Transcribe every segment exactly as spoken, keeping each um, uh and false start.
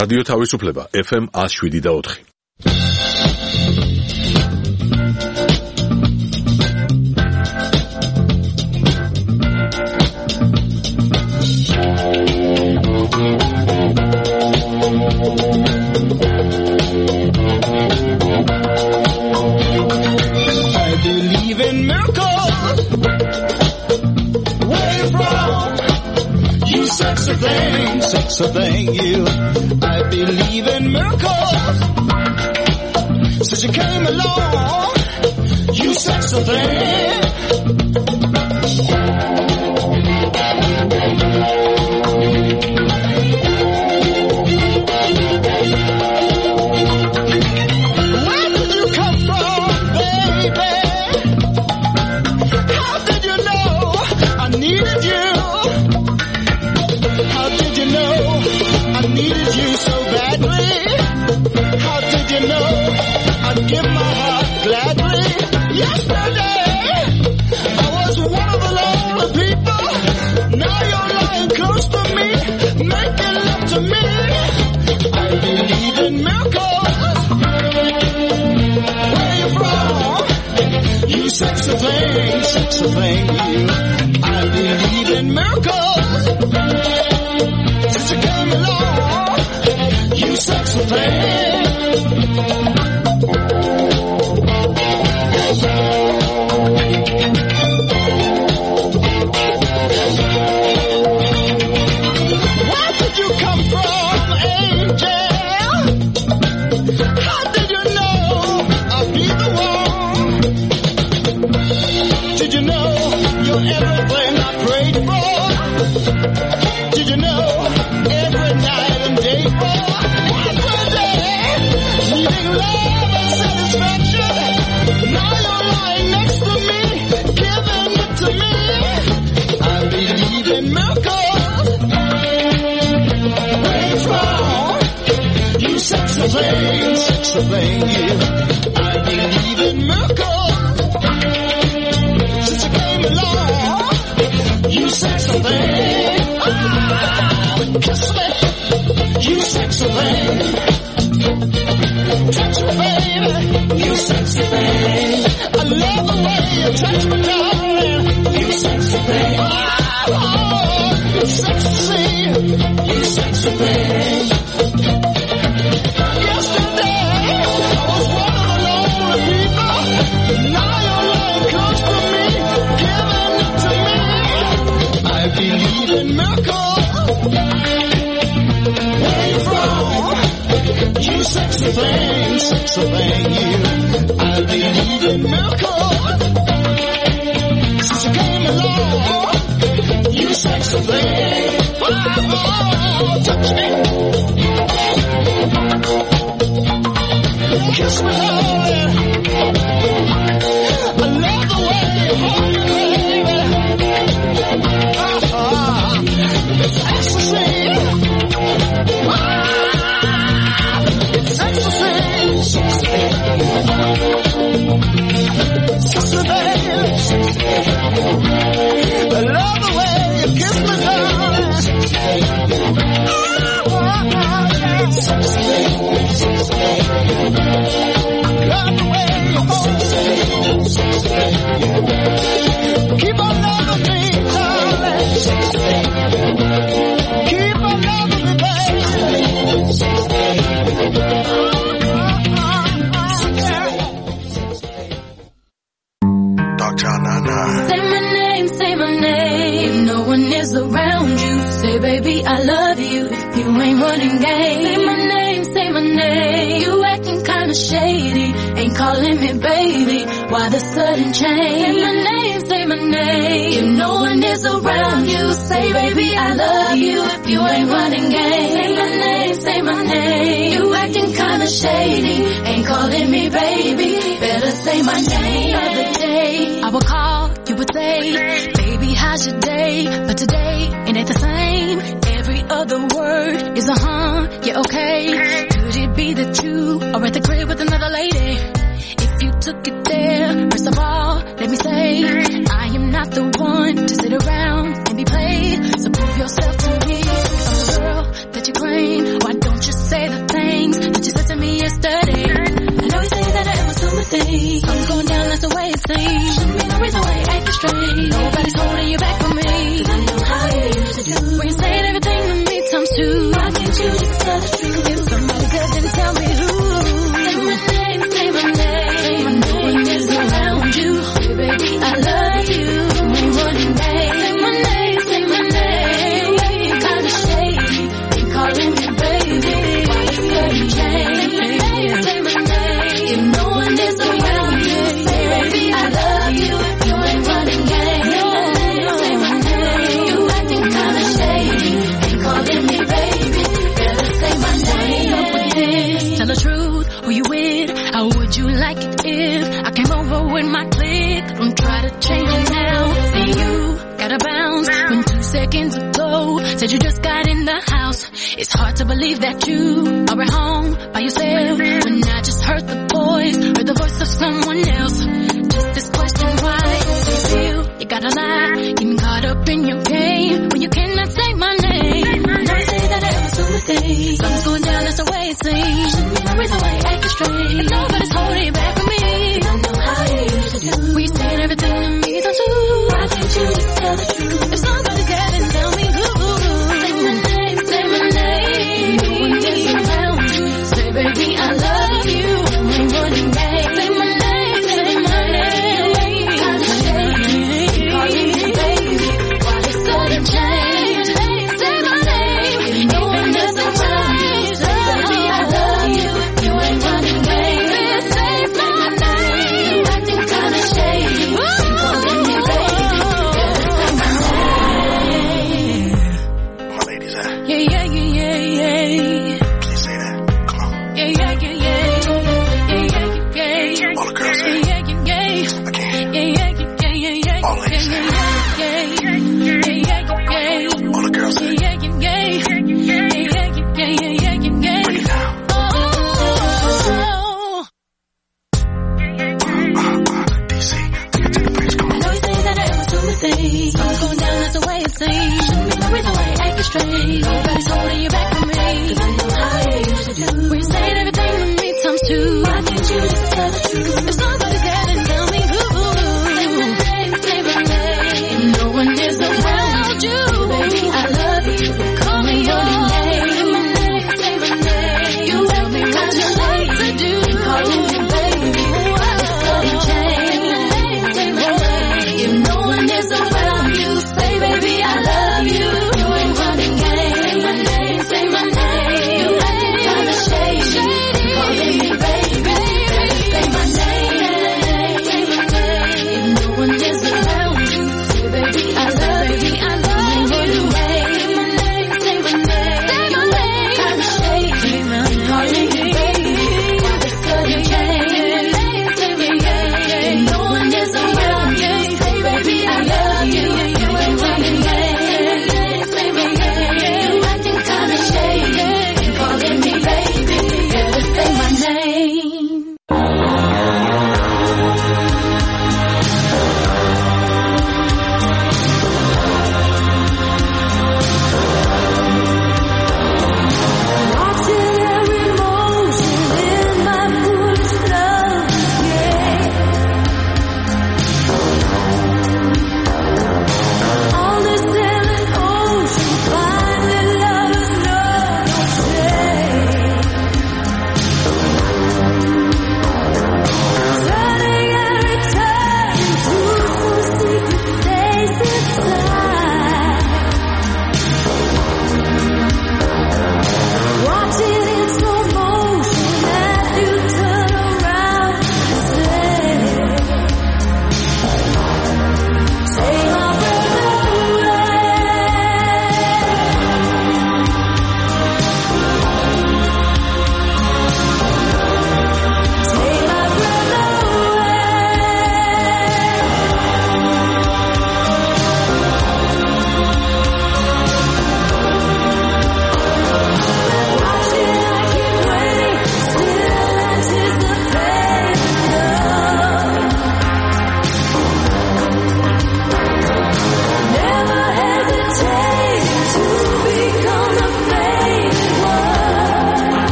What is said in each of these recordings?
რადიო თავისუფლება ეფ ემ one oh seven და four. I believe in miracles. Where you from? You sexy thing, sexy thing, you. I believe in miracles. Since you came along, you sexy thing. Where did you come from, baby? How did you know I needed you? How did you know I needed you so badly? How did you know I'd give my heart gladly? Yesterday, I was one of the lonely people. Now you're lying close to me, making love to me. I believe in miracles. Where you from? You sexy thing, sexy thing, you. I believe in miracles. Since you came along, you sexy thing. Where did you come from, angel? How did you know I'd be the one? Did you know you're everything I prayed for? Did you know every night and day for? Every day, needing love and satisfaction. Now you're lying next to me, giving it to me. I believe in miracles. Where you from? You sexy thing, sexy thing, you. I believe in miracles. Since you came along, you sexy thing. Ah, kiss me, you sexy thing. Touch me, baby, you sexy thing. I love the way you touch me, darling. You sexy thing. Oh, oh, you sexy, you sexy thing. Yesterday, I was one of the lonely people. Now you're lying close to me, giving it to me. I believe in miracles. Where you from? You sexy thing, sexy thing, you. I believe in miracles. Since you came along, you sexy thing. Oh, oh, touch me. Kiss me, darling. I love the way you hold me, baby. Ah, it's ecstasy. Ah, it's ecstasy. Sexy, baby. I love the way you kiss me, darling. Ah, ah, yeah. Sexy, love the way you hold me. Keep on loving me, darling. Keep on loving me, baby. Doctor Nana. Say my name, say my name. If no one is around you, say baby I love you. If you ain't running game, say my name, say my name. You acting kinda shady, ain't calling me baby. Why the sudden change? Say my name, say my name. If no one is around you, say baby I love you. If you ain't running game, say my name, say my name. You acting kinda shady, ain't calling me baby. Better say my name. The other day I would call, you would say, baby how's your day? But today it ain't the same. Every other word is a huh, yeah okay. Could it be that you are at the crib with another lady? If you took it there, first of all, let me say, I am not the one to sit around and be played. So prove yourself to me, I'm the girl that you claim. Why don't you say didn't you just tell the truth? If somebody doesn't tell me who. Say my name, say my name. No one is around you. Hey baby, I love you. You ain't running back. Say my name, say my name. You acting kinda shady. Ain't calling me baby. Why you sudden change? Say my name, say my name. If no one is around you, say baby, I love you. You ain't running game. Say my name, say my name. You acting kinda shady. Ain't calling me baby. Better say my name. Tell the truth, who you with? How would you like it if I came over with my clique? Don't try to change it now. See you gotta bounce when two seconds ago said you just got in the house. It's hard to believe that you are at home by yourself when I just heard the voice, heard the voice of someone else. Just this question, why do you feel you gotta lie? Getting caught up in your game when you cannot say my name. Don't say that I ever do a thing. Something's going down, that's the way it seems. Shouldn't be no reason why you acting strange. If nobody's holding you back from me, I know how you used to do. We saying everything to me, don't you? Why can't you just tell the truth? If somebody can and tell me who. Say my name, say my name. No one is around you. Say baby, I love you. You ain't running back. Say my name, say my name. You ain't kinda shady. Calling me baby. Why they sudden change? Say my name. No one is around you. Say baby, I love you. You ain't running back.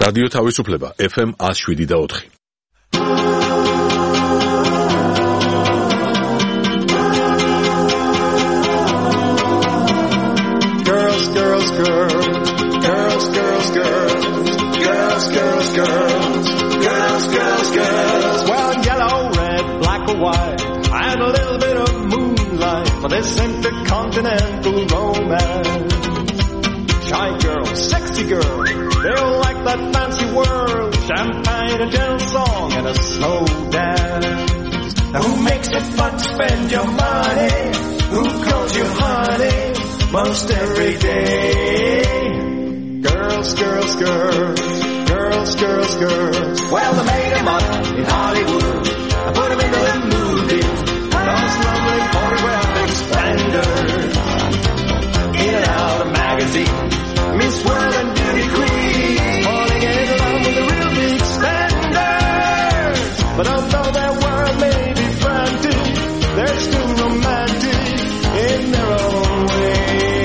რადიო თავისუფლება ეფ ემ one oh seven და four. Girls, girls, girls, girls, girls, girls, girls, girls, girls, girls, girls, girls. Well, yellow, red, black or white, and a little bit of moonlight for this intercontinental romance. Shy girl, sexy girl, they all like that fancy world, champagne, a gentle song, and a slow dance. Now who makes it fun to spend your money? Who calls you honey most every day? Girls, girls, girls, girls, girls, girls. Well, they made them up in Hollywood. I put them into the movies. Those lovely photographic splendors. In and out of magazines. Miss World and Beauty Queen. Falling in love with the real big spenders. But although their world may be frantic, they're still romantic in their own way.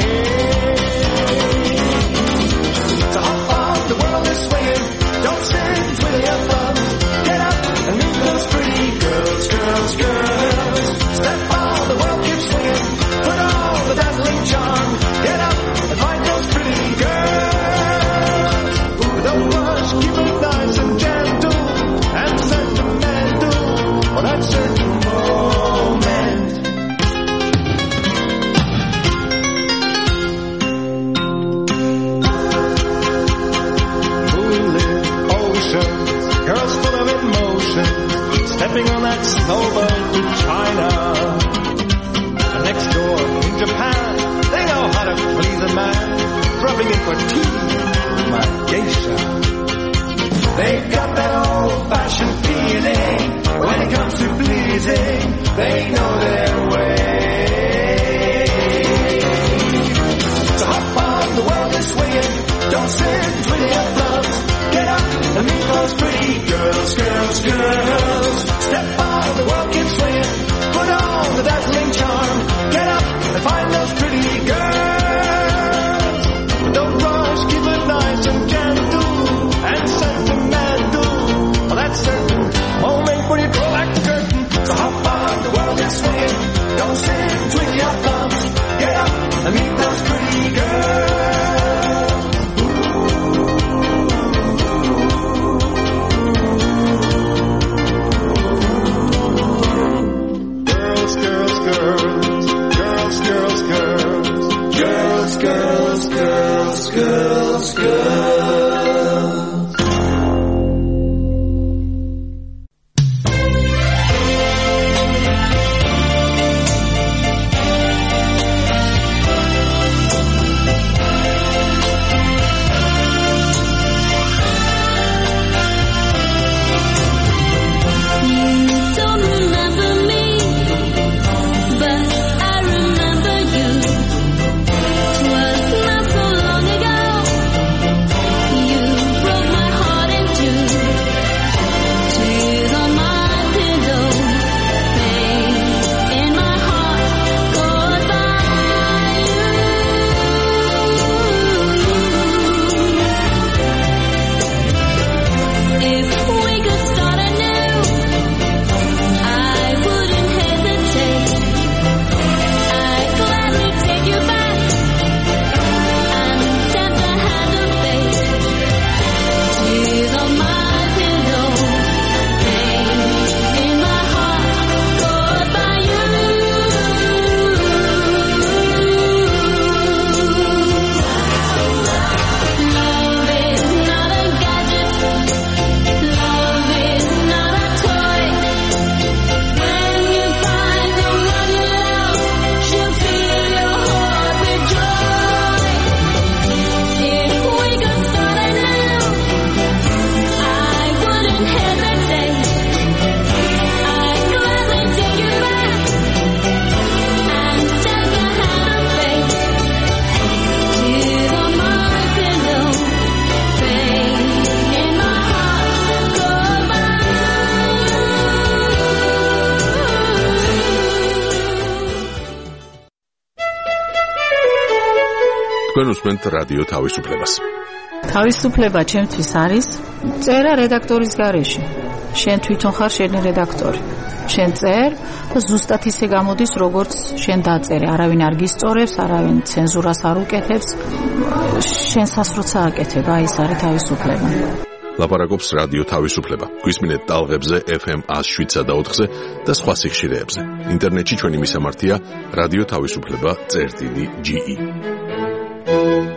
So hop on, the world is swinging. Don't sit twiddling your thumbs. Get up and meet those pretty girls, girls, girls. Step on, the world keeps swinging. Put on the dazzling charm. Get up and find those pretty girls. Ooh, don't rush, keep it nice and gentle and sentimental for that certain moment. Moonlit oceans, girls full of emotion, stepping on that snowboat to China. And next door in Japan, they know how to please a man, dropping in for tea, my geisha. They've got that old-fashioned feeling when it comes to pleasing. They know their way. So hop on, the world is swinging. Don't sit twiddling your thumbs. Get up and meet those pretty girls, girls, girls. Step on, the world keeps swinging. Put on the dazzling charm. Get up and find those pretty girls. Don't rush, keep it nice and gentle and sentimental. Well, that's certain. Moment when you draw back the curtain. So hop on, the world is swinging. Don't sit, twiddle your thumbs. Get up and meet those pretty girls. Girls, girls, girls, girls, girls, girls, girls, girls, girls, girls, girls. Don't remember me, but I remember you. 'Twas not so long ago. You broke my heart in two. Tears on my pillow, pain in my heart caused by you. If we could start anew, I wouldn't hesitate. I'd gladly take you back and tempt the hand of fate. Tears on my pillow, pain in my heart caused by you. Love is not a gadget. Love is not a toy. When you find the one you love, she'll fill your heart with joy. If we could start anew, I wouldn't hesitate. I'd gladly take you back and tempt the hand of fate. Tears on my pillow, pain in my heart caused by თქვენ უსმენთ რადიო თავისუფლებას. თავისუფლება ჩემთვის არის წერა რედაქტორის გარეშე. შენ თვითონ ხარ შენი რედაქტორი. შენ წერ და ზუსტად ისე გამოდის, როგორც შენ დაწერე. არავინ არ გისწორებს, არავინ ცენზურას არ უკეთებს. შენ სასროცა აკეთებ, აი ეს არის თავისუფლება. ლაპარაკობს რადიო თავისუფლება. გვისმინეთ ტალღებზე ეფ ემ one oh seven და ოთხზე და სხვა სიხშირეებზე. ინტერნეტში ჩვენი მისამართია რადიო თავისუფლება წერტილი ჯი ი.